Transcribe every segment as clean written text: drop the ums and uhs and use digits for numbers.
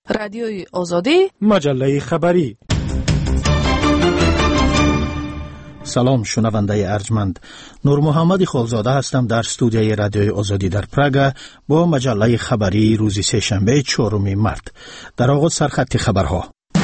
رادیوی آزادی، مجله خبری. سلام شنونده ارجمند، نور محمد خالزاده هستم در استودیوی رادیوی آزادی در پراگ با مجله خبری روز سه‌شنبه 4 مارس. در آغاز سرخط خبرها.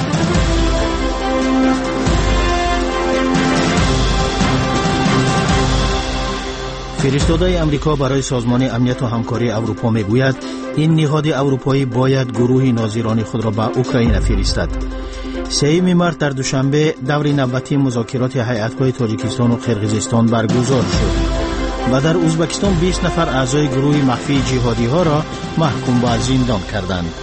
فرستاده امریکا برای سازمان امنیت و همکاری اروپا میگوید این نهاد اروپایی باید گروه ناظران خود را به اوکراین فرستد. 3 مارس در دوشنبه دور نوبتی مذاکرات هیئت‌های تاجیکستان و قرقیزستان برگزار شد و در ازبکستان 20 نفر اعضای گروه مخفی جهادی ها را محکوم به زندان کردند.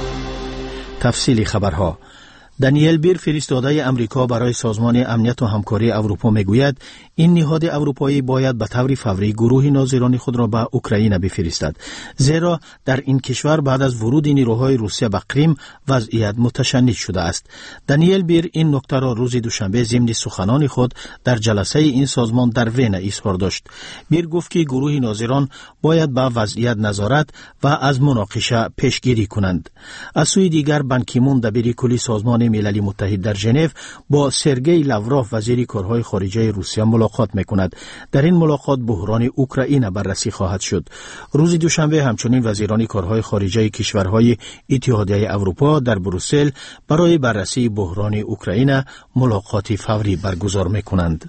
تفصیل خبرها. دانیل بیر فرستاده امریکا برای سازمان امنیت و همکاری اروپا میگوید این نهاد اروپایی باید به طور فوری گروه ناظران خود را به اوکراین بفرستد، زیرا در این کشور بعد از ورود نیروهای روسیه به کریم وضعیت متشنج شده است. دانیل بیر این نکته را روز دوشنبه ضمن سخنان خود در جلسه این سازمان در وین اظهار داشت. بیر گفت که گروه ناظران باید به وضعیت نظارت و از مناقشه پیشگیری کنند. از سوی دیگر بان کی مون دبیر کلی سازمان ملل متحد در ژنو با سرگئی لاوروف وزیر کارهای خارجه روسیه ملاقات میکند. در این ملاقات بحران اوکراین بررسی خواهد شد. روز دوشنبه همچنین وزیران کارهای خارجه کشورهای اتحادیه اروپا در بروسل برای بررسی بحران اوکراین ملاقاتی فوری برگزار میکنند.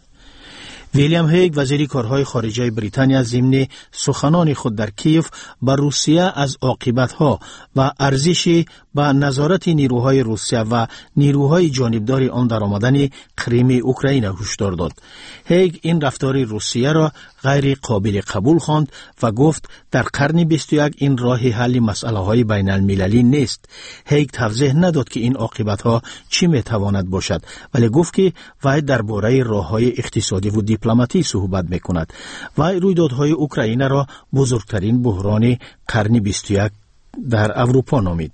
ویلیام هیگ وزیر کارهای خارجه بریتانیا ضمن سخنان خود در کیف بر روسیه از عاقبت‌ها و ارزش به نظارت نیروهای روسیه و نیروهای جانبدار آن در آمدن کریم اوکراین هشدار داد. هیگ این رفتار روسیه را غیر قابل قبول خواند و گفت در قرن 21 این راه حل مسائل بین المللی نیست. هیگ توضیح نداد که این عاقبت‌ها چی میتواند باشد، ولی گفت که وی درباره راه‌های اقتصادی و دیپلماتی صحبت میکند. وی رویدادهای اوکراین را بزرگترین بحران قرن 21 در اروپا نامید.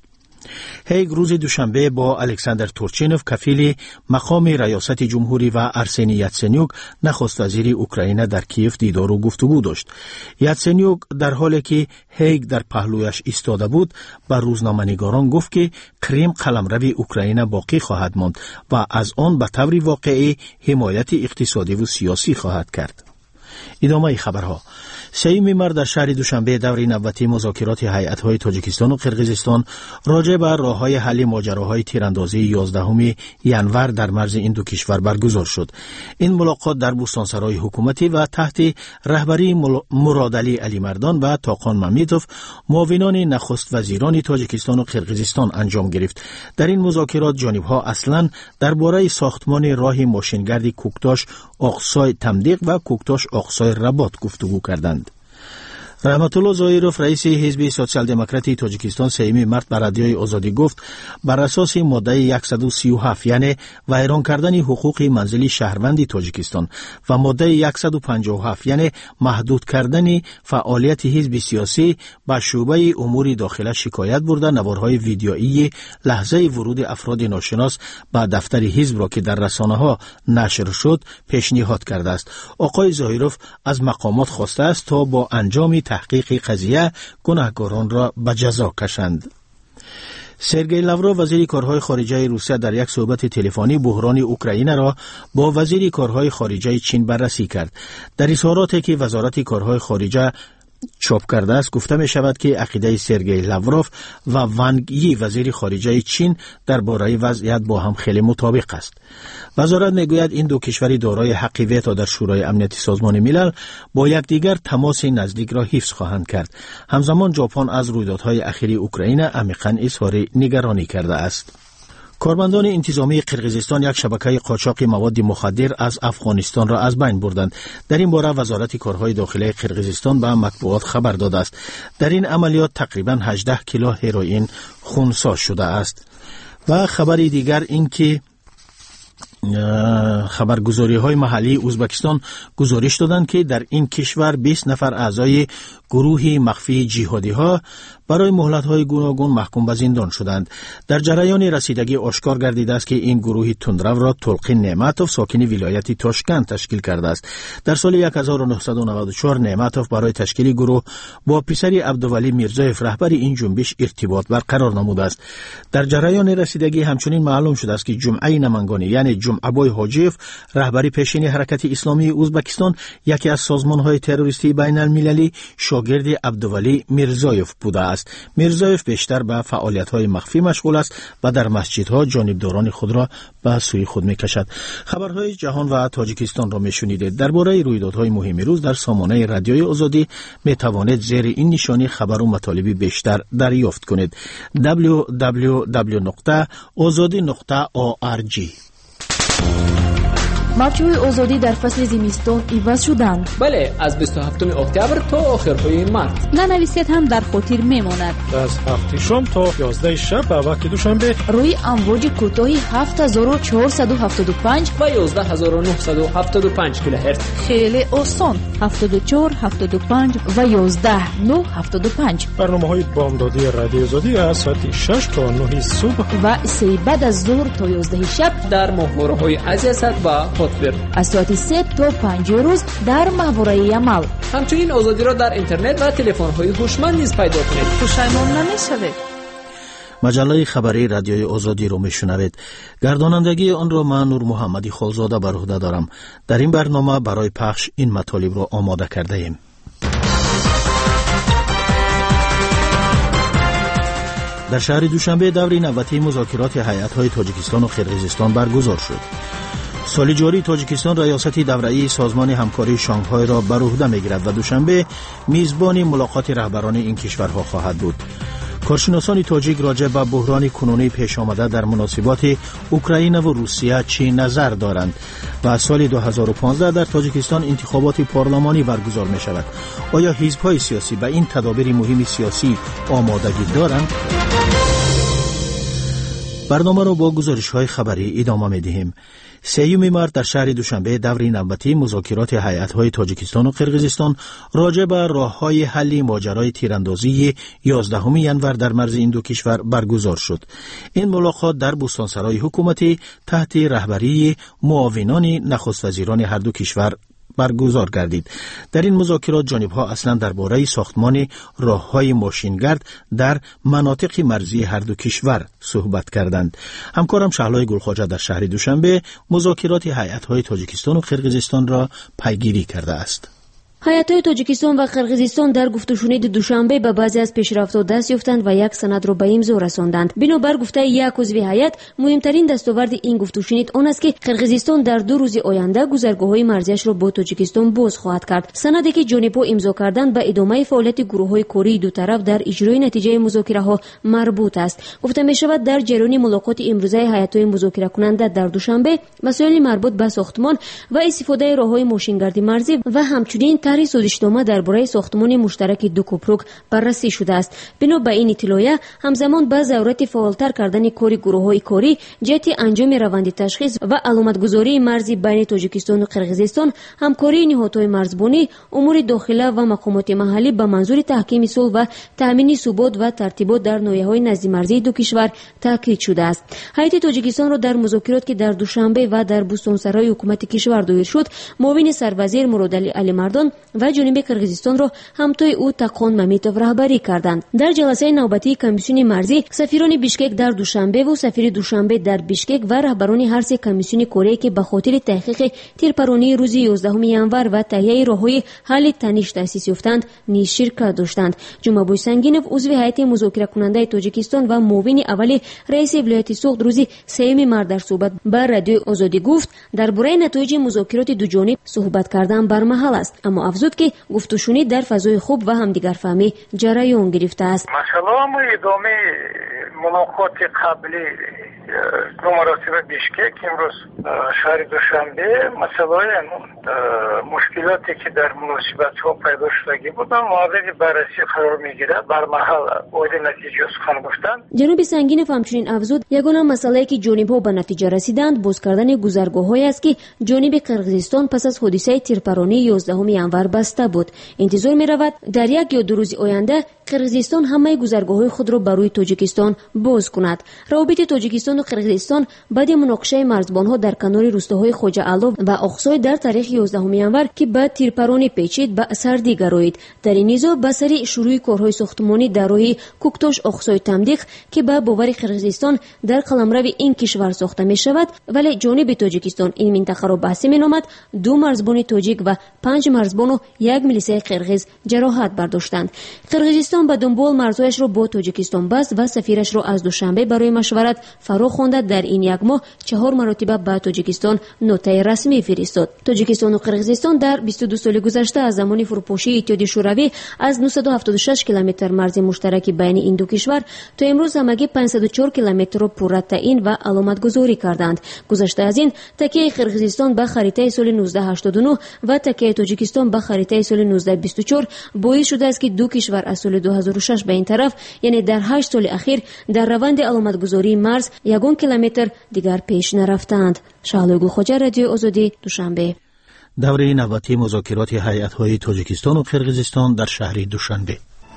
هیگ روز دوشنبه با الکساندر تورچینوف کفیل مقام ریاست جمهوری و ارسنی یاتسنیوک نخست وزیر اوکراین در کیف دیدار و گفتگو داشت. یاتسنیوک در حالی که هیگ در پهلویش ایستاده بود به روزنامه‌نگاران گفت که کریم قلمرو اوکراین باقی خواهد ماند و از آن به طور واقعی حمایت اقتصادی و سیاسی خواهد کرد. ادامه خبرها. 3 مارس در شهر دوشنبه دور نوبتی مذاکرات هیئت‌های تاجیکستان و قرقیزستان راجع به راه‌های حل ماجراهای تیراندازی 11 ژانویه در مرز این دو کشور برگزار شد. این ملاقات در بوستانسرای حکومتی و تحت رهبری مرادعلی علی مردان و تاقان ممیتوف معاونان نخست وزیران تاجیکستان و قرقیزستان انجام گرفت. در این مذاکرات جانب‌ها اصلاً درباره ساختمان راه ماشینگرد کوکتاش آقسای تمدیق و کوکتاش آقسای رباط گفتگو کردند. رحمت الله ظاهروف رئیس حزب سوسیال دموکراتی تاجیکستان 3 مارس به رادیوی آزادی گفت بر اساس ماده 137 یعنی ویران کردن حقوق منزلی شهروند تاجیکستان و ماده 157 یعنی محدود کردن فعالیت حزب سیاسی به شعبه امور داخله شکایت برده نوارهای ویدیویی لحظه ورود افراد ناشناس به دفتر حزب را که در رسانه‌ها نشر شد پیشنهاد کرده است. آقای ظاهروف از مقامات خواسته است تا با انجام تحقیق قضیه گناهکاران را به جزا کشند. سرگئی لاوروف وزیر کارهای خارجه روسیه در یک صحبت تلفنی بحران اوکراین را با وزیر کارهای خارجه چین بررسی کرد. در اظهاراتی که وزارت کارهای خارجه چاپ کرده است گفته می شود که عقیده سرگئی لاوروف و وانگ یی وزیر خارجه چین درباره وضعیت با هم خیلی مطابق است. وزارت می گوید این دو کشور دارای حق ویتو در شورای امنیتی سازمان ملل با یکدیگر تماس نزدیک را حفظ خواهند کرد. همزمان ژاپن از رویدادهای اخیر اوکراین عمیقاً اظهار نگرانی کرده است. کارمندان انتظامی قرقیزستان یک شبکه قاچاق مواد مخدر از افغانستان را از بین بردند. در این باره وزارت کارهای داخلی قرقیزستان به مطبوعات خبر داده است. در این عملیات تقریباً 18 کیلو هروئین خنثی شده است. و خبر دیگر این که خبرگزاری های محلی ازبکستان گزارش دادند که در این کشور 20 نفر اعضای گروهی مخفی جهادی‌ها برای مهلت‌های گوناگون محکوم به زندان شدند. در جریان رسیدگی آشکار گردیده است که این گروه تندرو را تلقین نعمتوف ساکن ولایت تاشکند تشکیل کرده است. در سال 1994 نعمتوف برای تشکیل گروه با پسری عبدولی میرزایف رهبر این جنبش ارتباط برقرار نموده است. در جریان رسیدگی همچنین معلوم شده است که جمعه نمنگانی یعنی جمعه‌بای حاجیف رهبری پیشین حرکت اسلامی ازبکستان یکی از سازمان‌های تروریستی بین‌المللی شاگرد عبدولی میرزایف بوده است. میرزایف بیشتر به فعالیت‌های مخفی مشغول است و در مسجدها جانبداران خود را به سوی خود می‌کشد. خبرهای جهان و تاجیکستان را می‌شنیدید. درباره رویدادهای مهم روز در سامانه رادیوی آزادی می‌توانید زیر این نشانی خبر و مطالب بیشتر دریافت کنید. www.azadi.org. موجهای آزادی در فصل زمستان عوض شدند. بله، از 27 اکتبر تا آخرهای مارس. ننویسید هم در خاطر میماند. از 7 شام تا 11 شب به وقت دوشنبه روی امواج کوتاهی 7475 و 11975 کیلوهرتز. خیلی آسان 74 75 و 11975. برنامه‌های بامدادی رادیو آزادی از ساعت 6 تا 9 صبح و 3 بعد از ظهر تا 11 شب در ماهواره‌های عزیزت و از ساعت 3 تا 5 روز در ماهواره یمل. همچنین آزادی را در اینترنت و تلفن‌های هوشمند نیز پیدا کنید. پشیمان نمی‌شوید. مجله خبری رادیوی آزادی رو میشنوید. گردانندگی آن را من نور محمدی خالزاده بر عهده دارم. در این برنامه برای پخش این مطالب را آماده کرده ایم. در شهر دوشنبه دوره نوبتی مذاکرات هیئت‌های تاجیکستان و قرقیزستان برگزار شد. سال جاری تاجیکستان ریاست دوره‌ای سازمان همکاری شانگهای را بر عهده می‌گیرد و دوشنبه میزبان ملاقات رهبران این کشورها خواهد بود. کارشناسان تاجیک راجع به بحران کنونی پیش آمده در مناسبات اوکراین و روسیه چه نظر دارند و سال 2015 در تاجیکستان انتخابات پارلمانی برگزار می شود. آیا حزب‌های سیاسی به این تدابیر مهم سیاسی آمادگی دارند؟ برنامه را با گزارش‌های خبری ادامه می‌دهیم. 3 مارس در شهر دوشنبه دوره نوبتی مذاکرات هیئت‌های تاجیکستان و قرقیزستان راجع به راه‌های حل ماجرای تیراندازی 11 ینور در مرز این دو کشور برگزار شد. این ملاقات در بستانسرای حکومتی تحت رهبری معاونان نخست وزیران هر دو کشور برگزار گردید. در این مذاکرات جانب‌ها اصلا درباره ساختمان راه‌های ماشینگرد در مناطق مرزی هر دو کشور صحبت کردند. همکارم شهلای گلخواجه در شهر دوشنبه مذاکرات هیئت‌های تاجیکستان و قرقیزستان را پیگیری کرده است. هیئت‌های تاجیکستان و قرقیزستان در گفت و شنود دوشنبه به بعضی از پیشرفت‌ها دست یافتند و یک سند را به امضا رساندند. بنابر گفته یک عضو هیئت، مهمترین دستاورد این گفت و شنود آن است که قرقیزستان در 2 روز آینده گذرگاه‌های مرزیش را با تاجیکستان باز خواهد کرد. سندی که جانب‌ها امضا کردند به ادامه فعالیت گروه‌های کاری دو طرف در اجرای نتیجه مذاکره‌ها مربوط است. گفته می‌شود در جریان ملاقات امروزه هیئت‌های مذاکره کننده در دوشنبه مسائل مربوط به ساختمان و استفاده راه‌های ماشینگردی مرزی و همچنین سازشنامه درباره ساختمان مشترک دو کوپروک بررسی شده است. بنا به این اطلاعیه همزمان با ضرورت فعالتر کردن کاری گروه‌های کاری جهت انجام روند تشخیص و علامتگذاری مرزی بین تاجیکستان و قرقیزستان، همکاری نهادهای مرزبانی، امور داخله و مقامات محلی به منظور تحکیم صلح و تامین ثبات و ترتیبات در ناحیه‌های نزد مرزی دو کشور تاکید شده است. هیئت تاجیکستان را در مذاکرات که در دوشنبه و در بوستانسرای حکومت کشور دایر شد، معاون سروزیر مرادعلی علیمردان و جنوب قرقیزستان را همتای او تقان ممیتوف رهبری کردند. در جلسه نوبتی کمیسیون مرزی، سفیران بیشکک در دوشنبه و سفیر دوشنبه در بیشکک و رهبران هر سه کمیسیون کره که به خاطر تحقیق تیرپرانی روز 11 ینور و تهیه راههای حل تنش تأسیس یافتند نیز شرکت داشتند. جمعه سنگینوف عضو هیئت مذاکره کننده تاجیکستان و معاون اول رئیس ولایت سوخت روز 3 مارس در صحبت با رادیو آزادی گفت درباره نتایج مذاکرات دو جانب صحبت کردن برمحل است، اما افزود که گفت و شنود در فضای خوب و همدیگر فهمی جریان گرفته است. مثلا ادامه ملاقات قبلی دو مراتب بیشکک امروز شهر دوشنبه مسائل مشکلاتی که در مناسبت‌ها پیدا شدگی بودن مورد بررسی قرار میگیرد. بر محل اوید نتیجه سخن گفتند. جناب سنگینов همچنین افزود یگانه مسئله که جانب‌ها به نتیجه رسیدند باز کردن گذرگاه‌هایی است که جانب قرقیزستان پس از حادثه تیرپرانی 11 ینور بسته بود. انتظار می‌رود در یک یا دو روز آینده قرقیزستان همه گذرگاه‌های خود را برای تاجیکستان باز کند. روابط تاجیکستان و قرقیزستان بعد مناقشه مرزبان‌ها در کنار روستاهای خوجه علو و اقصای در تاریخ 11 ینور که بعد تیرپرانی پیچید به سردی گرایید. در این نزاع به سری شروع کارهای ساختمانی در راه کوکتوش اقصای تمدیق که به باور قرقیزستان در قلمرو این کشور ساخته می شود، ولی جانب تاجیکستان این منطقه را بحثی می نامد. 2 مرزبان تاجیک و 5 مرزبان و 1 میلیسه قرقیز جراحت برداشتند. قرقیزستان به دنبال مرزهایش را با تاجیکستان بست و سفیرش را از دوشنبه برای مشورت فرا خوانده در این یک ماه 4 مرتبه به تاجیکستان نوتای رسمی فرستاد. تاجیکستان و قرقیزستان در 22 سال گذشته از زمان فروپاشی اتحادیه شوروی از 976 کیلومتر مرز مشترک بین این دو کشور تا امروز همگی 504 کیلومتر را پورا تعیین و علامت گذاری کردند. گذشته از این تکیه قرقیزستان به خریطه سال 1989 و تکیه تاجیکستان به خریطه سال 1924 باعث شده است که دو کشور از سال 2006 به این طرف، یعنی در 8 سال اخیر، در روند علامت گذاری مرز 1 کیلومتر دیگر پیش نرفتند. شعله گلخوجه، رادیو آزادی، دوشنبه. دوره نوبتی مذاکرات هیئت‌های تاجیکستان و قرقیزستان در شهر دوشنبه.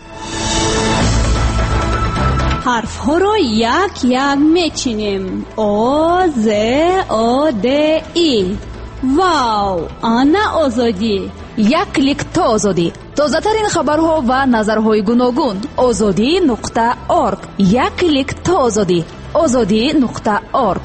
حرف‌ها را یک یک میچینیم. او ز او د ای. واو، آنا آزادی. یک کلیک تا آزادی. تازه‌ترین خبرها و نظرهای گوناگون. azadi.org. یک کلیک تا آزادی. azadi.org.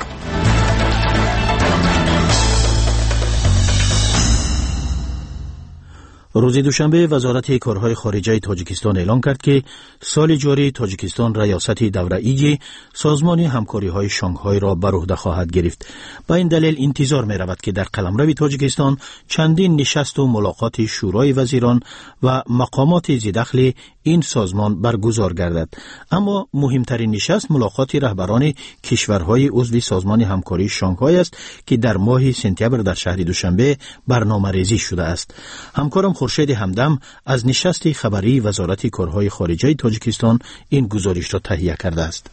روز دوشنبه وزارت کارهای خارجه تاجیکستان اعلام کرد که سال جاری تاجیکستان ریاست دوره‌ای سازمان همکاری‌های شانگهای را بر عهده خواهد گرفت. با این دلیل انتظار می‌رود که در قلمرو تاجیکستان چندین نشست و ملاقات شورای وزیران و مقامات ذی‌دخل این سازمان برگزار گردد. اما مهمترین نشست ملاقات رهبران کشورهای عضو سازمان همکاری شانگهای است که در ماه سپتامبر در شهر دوشنبه برنامه‌ریزی شده است. همکارم خورشید همدم از نشست خبری وزارت کارهای خارجه تاجیکستان این گزارش را تهیه کرده است.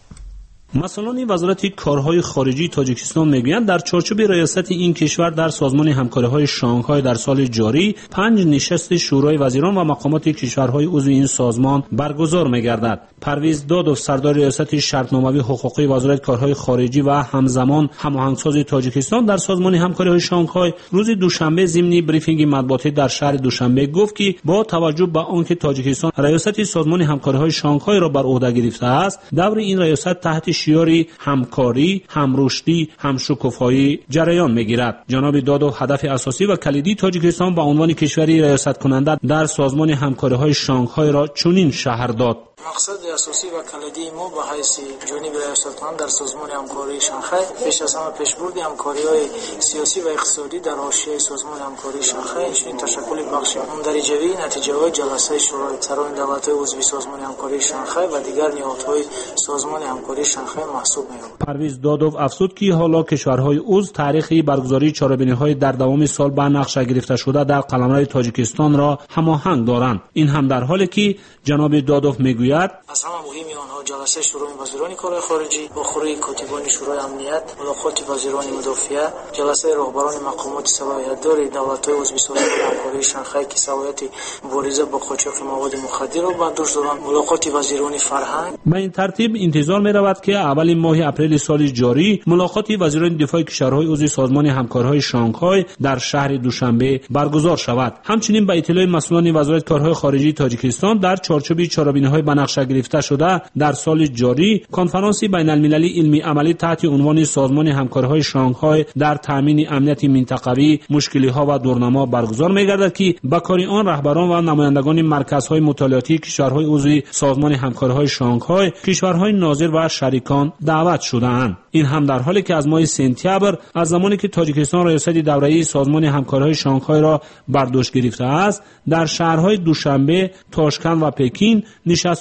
مسئولان وزارت کارهای خارجی تاجیکستان میگویند در چارچوب ریاست این کشور در سازمان همکاری‌های شانگهای در سال جاری 5 نشست شورای وزیران و مقامات کشورهای عضو این سازمان برگزار می‌گردد. پرویز دادوف سردار ریاست شرطنامه‌ای حقوقی وزارت کارهای خارجی و همزمان هماهنگساز تاجیکستان در سازمان همکاری‌های شانگهای روز دوشنبه ضمن بریفینگ مطبوعاتی در شهر دوشنبه گفت که با توجه به آنکه تاجیکستان ریاست سازمان همکاری‌های شانگهای را بر عهده گرفته است، دور این ریاست تحت شیاری همکاری، همرشدی، همشکوفایی جریان می‌گیرد. جناب دادو هدف اساسی و کلیدی تاجیکستان به عنوان کشوری ریاست کننده در سازمان همکاری‌های شانگهای را چنین شهر داد. مقصد اساسی و کلیدی ما به حیث جانب ریاست‌مند در سازمان همکاری شانگهای پیش از همه پیشبرد همکاری‌های سیاسی و اقتصادی در حاشیه سازمان همکاری شانگهای این تشکل بخش مندرجه‌ای نتیجه‌های جلسه شورای سران دولت‌های عضو سازمان همکاری شانگهای و دیگر نهادهای سازمان همکاری شانگهای محسوب می‌یابد. پرویز دادوف افزود که حالا کشورهای عضو تاریخی برگزاری چهاربینی‌های در دوام سال به نقشه گرفته شده در قلمرو تاجیکستان را هماهنگ دارند. این هم در حالی که جناب دادوف می‌گوید از همه مهمی آنها جلسه شورای وزیران کارهای خارجی با خوری کاتبان شورای امنیت، ملاقات وزیران مدافعه، جلسه رهبران مقامات صلاحیت‌دار دولت‌های عضو سازمان همکاری شانگهای که صلاحیت مبارزه با قاچاق مواد مخدر را بر دوش دارند، ملاقات وزیران فرهنگ. به این ترتیب انتظار می‌رود که اول ماه اپریل سال جاری ملاقات وزیران دفاع کشورهای عضو سازمان همکاری‌های شانگهای در شهر دوشنبه برگزار شود. همچنین به اطلاع مسئولان وزارت کارهای خارجی تاجیکستان در چارچوب چهاربینی‌های نقشه گرفته شده در سال جاری کنفرانسی بین المللی علمی عملی تحت عنوان سازمان همکاری‌های شانگهای در تامین امنیت منطقوی مشکل‌ها و دورنما برگزار می‌گردد که به کار آن رهبران و نمایندگان مرکزهای مطالعاتی کشورهای عضو سازمان همکاری‌های شانگهای، کشورهای ناظر و شریکان دعوت شده‌اند. این هم در حالی که از ماه سپتامبر از زمانی که تاجیکستان ریاست دوره‌ای سازمان همکاری‌های شانگهای را بر دوش گرفته است، در شهرهای دوشنبه، تاشکند و پکین نشست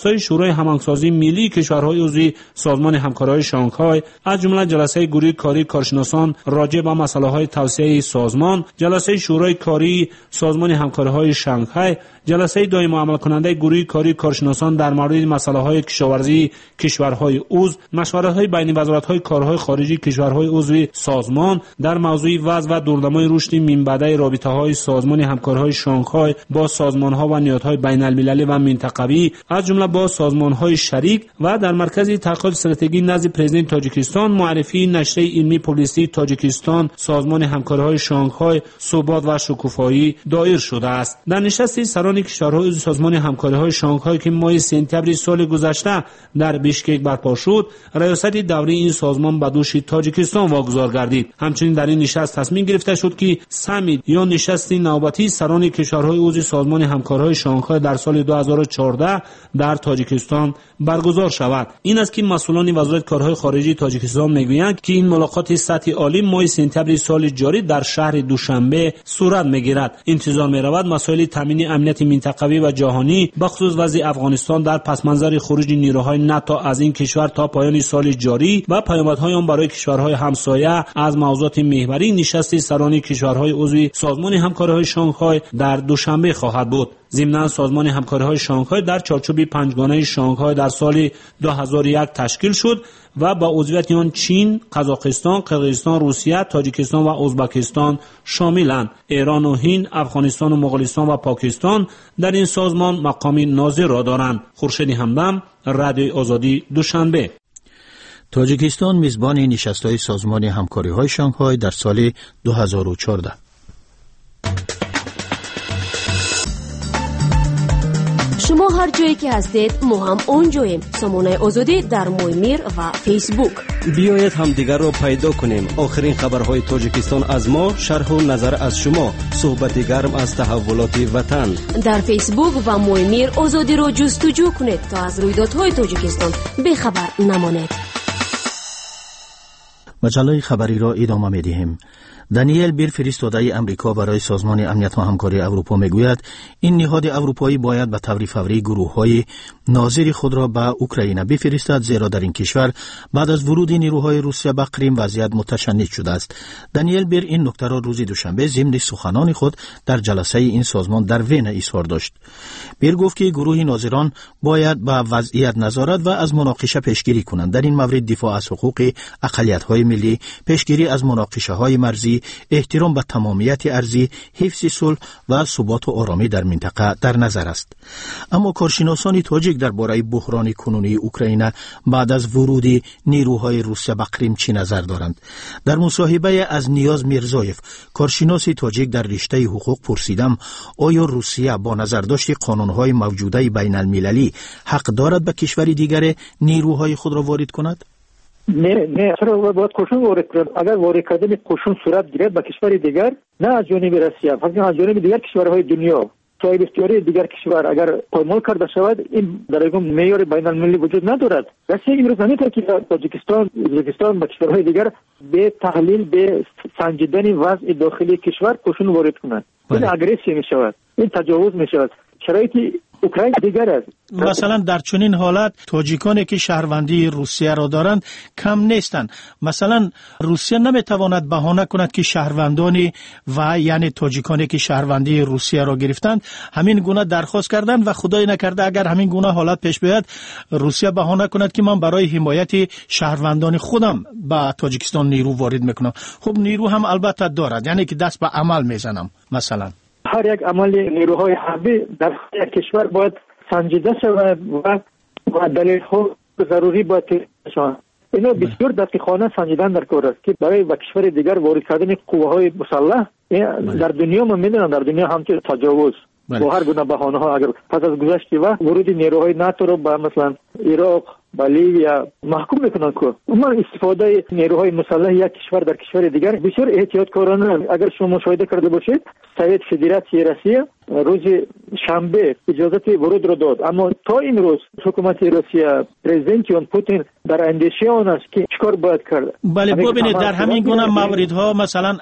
نشست‌های شورای هماهنگسازی ملی کشورهای عضو سازمان همکاری‌های شانگهای، از جمله جلسه گروه کاری کارشناسان راجع به مسائل توسعه سازمان، جلسه شورای کاری سازمان همکاری‌های شانگهای، جلسه دائم عمل کننده گروه کاری کارشناسان در مورد مسائل کشاورزی کشورهای عضو، مشورت‌های بین وزارت‌های کارهای خارجی کشورهای عضو سازمان در موضوع وضع و دوردمای رشد منبع رابطه‌های سازمان همکاری‌های شانگهای با سازمان‌ها و نهادهای بین‌المللی و منطقوی، از جمله با سازمان‌های شریک، و در مرکز تحقیقات استراتژی نزد پرزیدنت تاجیکستان معرفی نشریه علمی پولیسی تاجیکستان سازمان همکاری‌های شانگهای ثبات و شکوفایی دایر شده است. در نشست سران کشورهای عضو سازمان همکاری‌های شانگهای که ماه سپتامبر سال گذشته در بیشکک برپا شد، ریاست دوره این سازمان به دوش تاجیکستان واگذار گردید. همچنین در این نشست تصمیم گرفته شد که سمیت یا نشست نوبتی سران کشورهای عضو سازمان همکاری‌های شانگهای در سال 2014 در تاجیکستان برگزار شود. این است که مسئولان وزارت کارهای خارجی تاجیکستان میگویند که این ملاقات سطحی عالی ماه سپتامبر سال جاری در شهر دوشنبه صورت میگیرد. انتظار می‌رود مسائل تامین امنیت منطقوی و جهانی بخصوص وضع افغانستان در پس منظر خروج نیروهای ناتو از این کشور تا پایان سال جاری و پیامدهای آن برای کشورهای همسایه از موضوعات محوری نشست سران کشورهای عضو سازمان همکاری‌های شانگهای در دوشنبه خواهد بود. ضمناً سازمان همکاری‌های شانگهای در چارچوب پنجگانه شانگهای در سال 2001 تشکیل شد و با عضویت آن چین، قزاقستان، قرقیزستان، روسیه، تاجیکستان و ازبکستان شاملند. ایران و هند، افغانستان و مغولستان و پاکستان در این سازمان مقام ناظر را دارند. خورشید همدم، رادیوی آزادی، دوشنبه. تاجیکستان میزبان نشست‌های سازمان همکاری‌های شانگهای در سال 2014. شما هر جایی که هستید ما هم اونجاییم. سامانه آزادی در مویمیر و فیسبوک. بیایید همدیگر را پیدا کنیم. آخرین خبرهای تاجیکستان از ما، شرح و نظر از شما، صحبت گرم از تحولات وطن. در فیسبوک و مویمیر آزادی را جستجو کنید تا از رویدادهای تاجیکستان بیخبر نمانید. مجله خبری را ادامه می‌دهیم. دانیل بیر فرستاده امریکا برای سازمان امنیت و همکاری اروپا میگوید این نهاد اروپایی باید به طور فوری گروه‌های ناظر خود را به اوکراین بفرستد، زیرا در این کشور بعد از ورود نیروهای روسیه به کریم وضعیت متشنج شده است. دانیل بیر این نکته را روز دوشنبه ضمن سخنان خود در جلسه این سازمان در وین اظهار داشت. بیر گفت که گروه ناظران باید به وضعیت نظارت و از مناقشه پیشگیری کنند. در این مورد دفاع از حقوق اقلیت‌های ملی، پیشگیری از مناقشه‌های مرزی، احترام به تمامیت ارضی، حفظ صلح و ثبات و آرامی در منطقه در نظر است. اما کارشناسان تاجیک درباره بحران کنونی اوکراین بعد از ورود نیروهای روسیه به کریم چی نظر دارند؟ در مصاحبه از نیاز میرزایف، کارشناس تاجیک در رشته حقوق، پرسیدم آیا روسیه با نظرداشت قانونهای موجوده بین المللی حق دارد به کشور دیگر نیروهای خود را وارد کند؟ نه چرا باید قشون وارد کرد؟ اگر وارد کردن قشون صورت گیرد به کشور دیگر، نه از جانب روسیه، بلکه از جانب دیگر کشورهای دنیا، صاحب اختیاری دیگر کشور اگر پایمال کرده شود، این در یک معیار بین المللی وجود ندارد. روسیه امروز نمیتونه که تاجیکستان، ازبکستان و کشورهای دیگر به تحلیل، به سنجیدن وضع داخلی کشور قشون وارد کنند. این اگریسیو میشود، این تجاوز میشود. شرایط اوکراین دیگر است. مثلا در چنین حالت تاجیکانی که شهروندی روسیه را دارند کم نیستند. مثلا روسیه نمیتواند بهانه کند که شهروندانی و یعنی تاجیکانی که شهروندی روسیه را گرفتند همین گونه درخواست کردند و خدای نکرده اگر همین گونه حالت پیش بیاید روسیه بهانه کند که من برای حمایت شهروندان خودم به تاجیکستان نیرو وارد میکنم. خب نیرو هم البته دارد، یعنی که دست به عمل میزنم. مثلا هر یک عمل نیروهای حربی در یک کشور باید سنجیده شود و دلیل‌ها ضروری باید شود. اینا بسیار دقیقانه سنجیدن در کار است که برای به کشور دیگر وارد کردن قوه‌های مسلح در دنیا ما می‌دونن، در دنیا همچنین تجاوز با هر گونه بهانه‌ها اگر پس از گذشت و ورود نیروهای ناتو رو به مثلا عراق با لیبیا محکوم میکنن که عموما استفاده نیروهای مسلح یک کشور در کشور دیگر بسیار احتیاطکارانه. اگر شما مشاهده کرده باشید سویت فدراسیون روسیه روز شنبه اجازه ورود را داد، اما تا این روز حکومت روسیه پرزیدنت اون پوتین در اندیشه آن است که چیکار باید کرد. بله ببینید در همین گونه موردها مثلا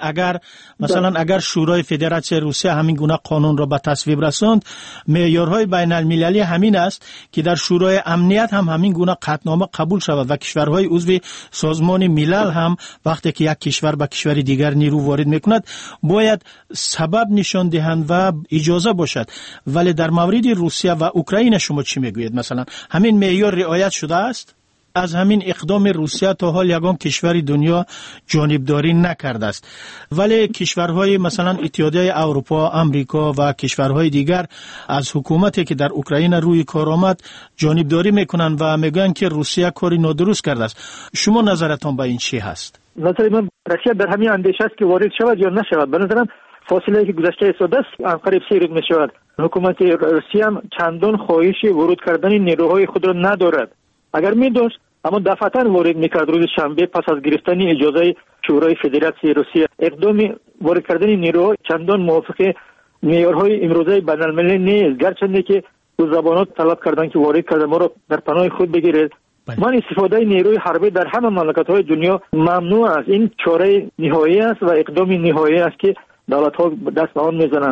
اگر شورای فدراسیون روسیه همین گونه قانون را به تصویب رساند، معیارهای بین المللی همین است که در شورای امنیت هم همین گونه قطعنامه قبول شود و کشورهای عضو سازمان ملل هم وقتی که یک کشور به کشور دیگر نیرو وارد میکند باید سبب نشان دهند و اجازه باشد. ولی در مورد روسیه و اوکراین شما چی میگویید؟ مثلا همین معیار رعایت شده است؟ از همین اقدام روسیه تا حال یگان کشور دنیا جانبداری نکرده است، ولی کشورهای مثلا اتحادیه اروپا، امریکا و کشورهای دیگر از حکومتی که در اوکراین روی کار آمد جانبداری میکنن و میگن که روسیه کاری نادرست کرده است. شما نظرتون به این چی هست؟ نظر من روسیه در همین اندیشه است که وارد شود یا نشود. به نظرم فاصله که گذشته ایستاده است قریب 3 روز میشود. حکومت روسیه هم چندان خواهش ورود کردن نیروهای خود را ندارد. اگر می‌داشت اما دفعتاً وارد میکرد روز شنبه پس از گرفتن اجازه شورای فدراسیون روسیه. اقدام وارد کردن نیروها چندان موافق معیارهای امروزه بین‌المللی نیست، گرچه که دو زبانات طلب کردن که وارد کرده ما را در پناه خود بگیرید. من استفاده نیروی حربی در همه مملکت‌های دنیا ممنوع است. این چاره نهایی است و اقدام نهایی است که دولت‌ها دست به آن میزنند.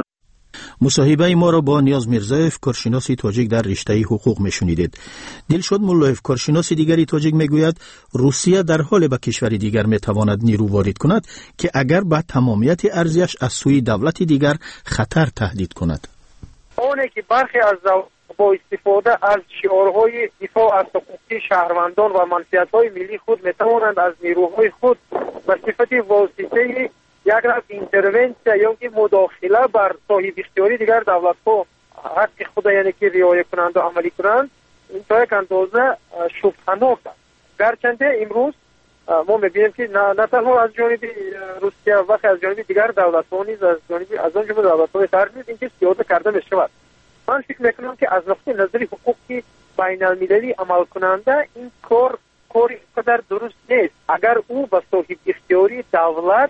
مصاحبه ما را با نیاز میرزایف کارشناس تاجیک در رشته حقوق میشنیدید. دلشاد مولایف کارشناس دیگری تاجیک میگوید روسیه در حال به کشور دیگر میتواند نیرو وارد کند که اگر به تمامیت ارزیش از سوی دولت دیگر خطر تهدید کند. آنه که برخی از با استفاده از شعارهای دفاع از حقوق شهروندان و منفعت‌های ملی خود میتوانند از نیروهای خود به صفت واسطه یک روز اینترونسیا یا که مداخله بر صاحب اختیاری دیگر دولت‌ها حق خود یعنی که رعایت کنند و عملی کنند، این تا یک اندازه شبهه‌ناک است. گرچه امروز ما می‌بینیم که نه تنها از جانب روسیه و از جانب دیگر دولت‌ها نیز از آن جمله دولت‌های غرب نیز اینکه استفاده کرده می‌شود. من فکر می‌کنم که از نقطه نظر حقوق بین‌المللی عمل کننده این کاری قدر درست نیست. اگر او به صاحب اختیاری دولت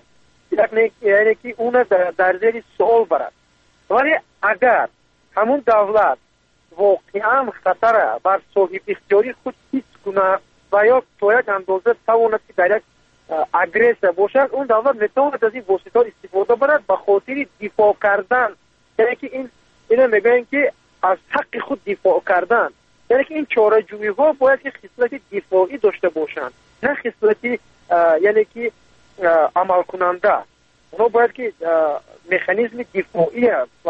یعنی که اون در زیر سوال برد، ولی اگر همون دولت واقعا خطر بر صاحب اختیاری خود حس کنه و یا تا یک اندازه تواند که در یک اگریسه باشد، اون دولت میتواند از این واسطه استفاده برد به خاطر دفاع کردن. یعنی که اینا میگن که از حق خود دفاع کردن، یعنی که این چاره‌جویی ها باید که خصلت دفاعی داشته باشند، نه خصلت یعنی که عمل کننده. اونا باید که مکانیزم دفاعی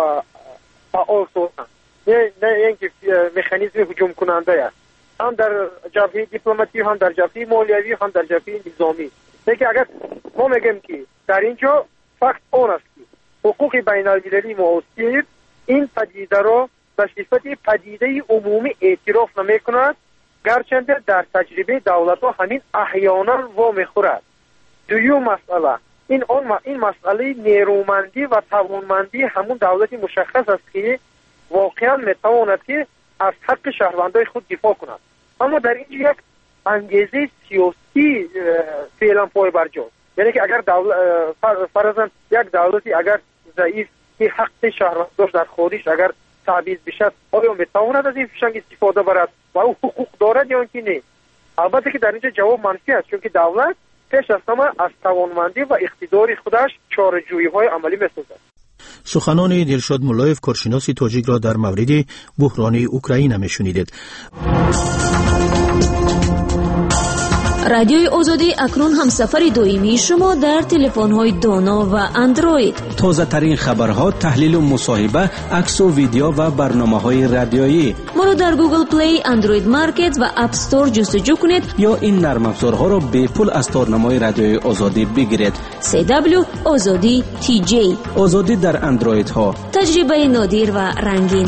فعال سازند، نه اینکه مکانیزم هجوم کننده است، هم در جبهه دیپلماتی، هم در جبهه مالیوی، هم در جبهه نظامی. که اگر ما میگیم که در اینجا فقط آن است که حقوق بین المللی معاصر این پدیده را به صفت پدیده عمومی اعتراف نمیکند، گرچه در تجربه دولت‌ها همین احیانا وامی خورد. دوم مسئله این مسئله نیرومندی و توانمندی همون دولت مشخص است که واقعا میتواند که از حق شهروندای خود دفاع کند. اما در اینجا یک انگیزه سیاسی فعلا پای برجاست. یعنی که اگر فرضاً یک دولتی اگر ضعیف که حق شهرونداش در خودش اگر تعویض بشد، آیا میتواند از این فشنگ استفاده برد و او حقوق دارد یا اینکه نه؟ البته که در اینجا جواب منفی است، چون که دولت پیش از همه از توانمندی و اقتدار خودش چاره‌جویی‌های عملی می‌سازد. سخنان دلشاد مولایف کارشناس تاجیک را در مورد بحران اوکراین میشنیدید. رادیوی آزادی اکنون هم سفر دائمی شما در تلفن‌های دانا و اندروید. تازه ترین خبرها، تحلیل و مصاحبه، عکس و ویدیو و برنامه‌های رادیویی. ما را در گوگل پلی، اندروید مارکت و اپ استور جستجو کنید یا این نرم افزارها را به پول از تارنمای رادیوی آزادی بگیرید. CW آزادی TJ. آزادی در اندروید ها. تجربه نادر و رنگین.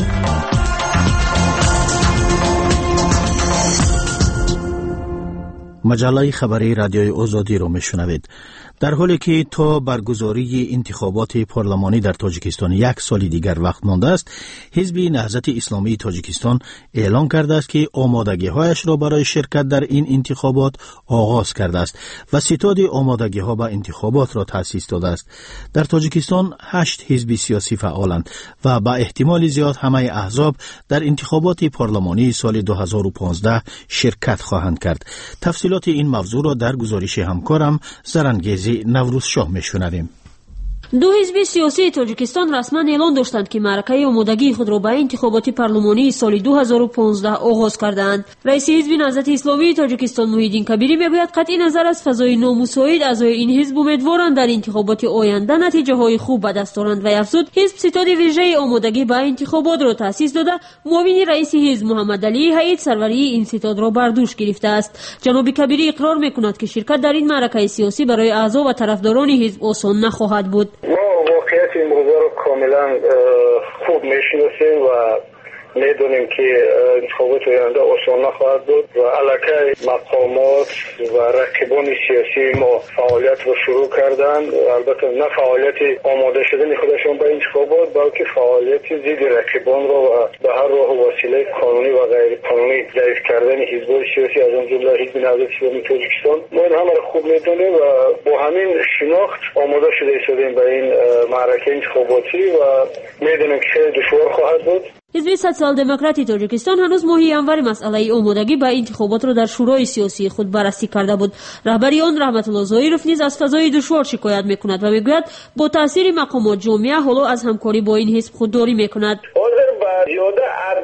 مجله خبری رادیوی آزادی رو میشنوید. در حالی که تا برگزاری انتخابات پارلمانی در تاجیکستان یک سال دیگر وقت مانده است، حزب نهضت اسلامی تاجیکستان اعلام کرده است که آمادگی‌هایش را برای شرکت در این انتخابات آغاز کرده است و ستاد آمادگی‌ها به انتخابات را تأسیس داده است. در تاجیکستان 8 حزب سیاسی فعالند و با احتمال زیاد همه احزاب در انتخابات پارلمانی سال 2015 شرکت خواهند کرد. تفصیلات این موضوع را در گزارش همکارم زرنگیزی نوروزشاه میشنویم. دو حزب سیاسی تاجیکستان رسما اعلان داشتند که معرکه آمادگی خود را به انتخابات پارلمانی سال 2015 آغاز کردند. رئیس حزب نهضت اسلامی تاجیکستان محیدین کبیری میگوید قطعی نظر از فضای نامساعد اعضای این حزب امیدوارند در انتخابات آینده نتیجه های خوب به دست آورند و افزود حزب ستاد ویژه آمادگی به انتخابات را تأسیس داده. معاون رئیس حزب محمد علی هیئت سروری این ستاد را بر دوش گرفته است. جناب کبیری اقرار میکند که شرکت در این معرکه سیاسی برای اعضا و طرفداران حزب آسان نخواهد بود. ما واقعیت این موضوع رو کاملا خوب میشناسیم و میدونیم که انتخابات آینده آسان نخواهد بود و علاقه مقامات و رقیبان سیاسی ما فعالیت رو شروع کردن. البته نه فعالیت آماده شدن خودشان به انتخابات، بلکه فعالیت ضد رقیبان رو و به هر راه و وسیله قانونی و غیر قانونی ضعیف کردن حزب‌های سیاسی از اون جمله حزب نهضت اسلامی تاجیکستان. ما این همه رو خوب میدونیم و با همین شناخت آماده شده ایستادیم به این معرکه انتخاباتی و میدونیم که خیلی دشوار خواهد بود. حزب سوسیال دموکراتی تاجیکستان هنوز ماهی انور مسئله آمادگی به انتخابات را در شورای سیاسی خود بررسی کرده بود. رهبری آن رحمت الله ظاهرف نیز از فضای دشوار شکایت میکند و میگوید با تاثیر مقامات جامعه حالا از همکاری با این حزب خودداری میکند. حاضر با زیاده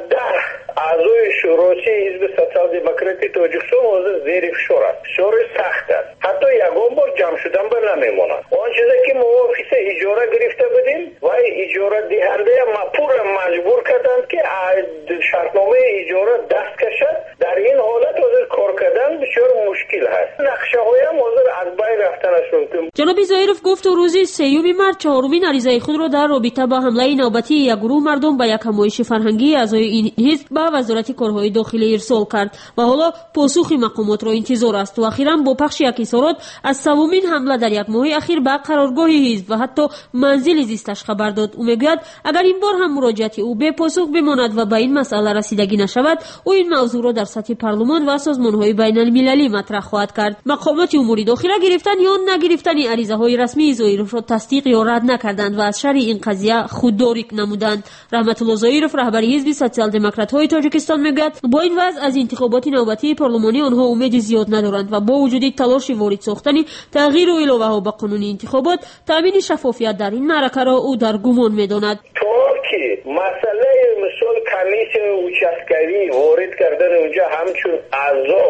اعضای شورای حزب سوسیال دموکراتی تاجیکستان حاضر زیر فشار است. فشار سخت است. حتی یگان بار جمع شدن بر نمیماند. آن چیزی که ما آفیس اجاره گرفته بودیم و اجاره دهنده ما پورا مجبور کردند که شرطنامه اجاره دست کشد. در این حالت حاضر کار کردن بسیار مشکل هست. نقشه های هم حاضر از بین رفتنش ممکن. جناب ظاهرف گفت روز 3 مارس 4مین عریضه خود را در رابطه با حمله نوبتی یک گروه مردم به یک همایش فرهنگی اعضای این حزب به وزارت کارهای داخلی ارسال کرد و حالا پاسخ مقامات را انتظار است. و اخیراً با پخش یک اظهارات از سومین حمله در یک ماه اخیر به قرارگاه حزب و حتی منزل زیستش خبر داد. او میگوید اگر این بار هم مراجعت او به پاسخ بماند و به این مسئله رسیدگی نشود، او این موضوع را در سطح پارلمان و سازمان‌های بین‌المللی مطرح خواهد کرد. مقامات امور داخلی گرفتن یا نگرفتن عریضه‌های رسمی ظاهرف را تصدیق یا رد نکردند و از شر این قضیه خودداری نمودند. رحمت الله ظاهرف رهبری حزب سوسیال دموکرات‌های تاجیکستان میگوید با این وضع از انتخابات نوبتی پارلمانی آنها امید زیاد ندارند و با وجود تلاش وارد ساختن تغییر و علاوه‌ها به قانون انتخابات، تامین شفافیت در این معرکه را او در گمان می‌داند. که مسئله مثال کمیسیون اوچسکری وارد کردن اونجا همچون اعضا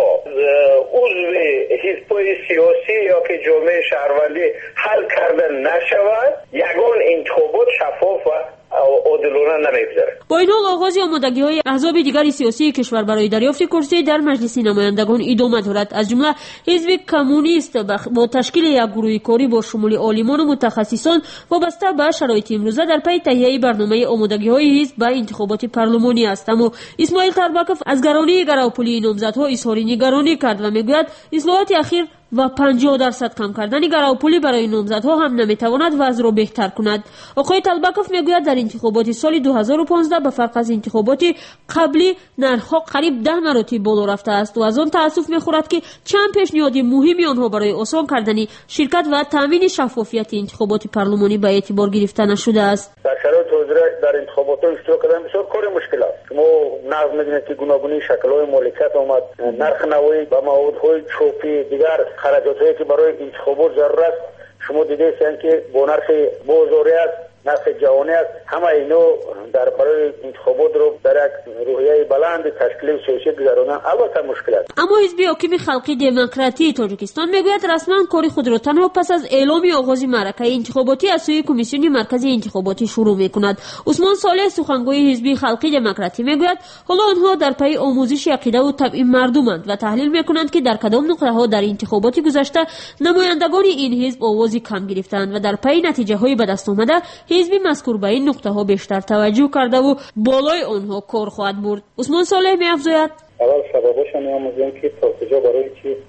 عضو حزب‌های سیاسی یا که جامعه شهروندی حل کردن نشود، یگان انتخابات شفاف و عادلانه نمی‌گذرد. با این حال آغاز آمادگی‌های احزاب دیگر سیاسی کشور برای دریافت کرسی در مجلس نمایندگان ادامه دارد. از جمله حزب کمونیست با تشکیل یک گروه کاری با شمول عالمان و متخصصان وابسته به شرایط امروزه در پی تهیه برنامه آمادگی‌های حزب به انتخابات پارلمانی است. اما اسماعیل تربکوف از گرانی گراوپولی نامزدها اظهار نگرانی کرد و میگوید اصلاحات اخیر و 50% کم کردن گراوپولی برای نامزدها هم نمیتواند وضع را بهتر کند. آقای تلبکوف میگوید در انتخابات سال 2015 به فرق از انتخابات قبلی نرخ‌ها قریب 10 مراتب بالا رفته است و از آن تأسف میخورد که چند پیشنهاد مهمی آنها برای آسان کردن شرکت و تامین شفافیت انتخابات پارلمانی به اعتبار گرفته نشده است. در شرایط حاضر در انتخابات اشتراک کردن بسیار کار مشکل است. شما نظم می‌بینید که گوناگونی شکل‌های مالکیت آمد، نرخ نوایی با موادهای چوبی دیگر خرجاتی که برای انتخابات ضرورت است شما دیدید که با نرخ بازاری است، نرخ جهانی است، همه اینو در برای انتخابات رو در یک روحیه بلند تشکیل سیاسی گذراندن البته مشکل است. اما حزب حاکم خلقی دموکراتی تاجیکستان میگوید رسما کاری خود را تنها پس از اعلام آغاز معرکه انتخاباتی از سوی کمیسیون مرکزی انتخاباتی شروع میکند. عثمان صالح سخنگوی حزب خلقی دموکراتی میگوید حالا آنها در پی آموزش عقیده و طبع مردمند و تحلیل میکنند که در کدام نقطه‌ها در انتخابات گذشته نمایندگان این حزب آوازی کم گرفتند و در پی نتیجه‌های به دست آمده حزب مذکور به این نقطه‌ها بیشتر توجه کرده و بالای آنها کار خواهد برد. عثمان صالح می‌افزاید اول سبباش می‌آموزیم که تا کجا برای چی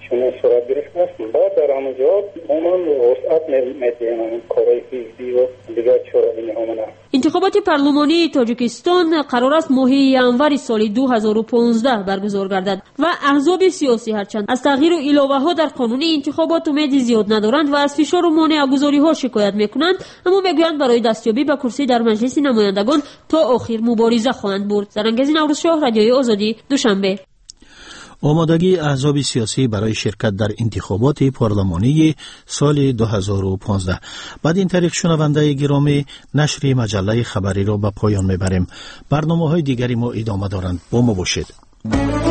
چون صورت گرفت است. بعد در آنجا عموما وسعت میدیم کارهای حزبی و دیگر چاره‌ای همونه. انتخابات پارلمانی تاجیکستان قرار است ماه ینور سال 2015 برگزار گردد و احزاب سیاسی هرچند از تغییر و علاوه‌ها در قانون انتخابات امید زیاد ندارند و از فشار و مانع‌گذاری‌ها شکایت می‌کنند، اما می‌گویند برای دستیابی به کرسی در مجلس نمایندگان تا آخر مبارزه خواهند برد. زرنگزی نوروزشاه، رادیوی آزادی، دوشنبه. آمادگی احزاب سیاسی برای شرکت در انتخابات پارلمانی سال 2015. بعد این طریق شنونده گرامی نشر مجله خبری را به پایان میبریم. برنامه‌های دیگری ما ادامه دارند. با ما باشید.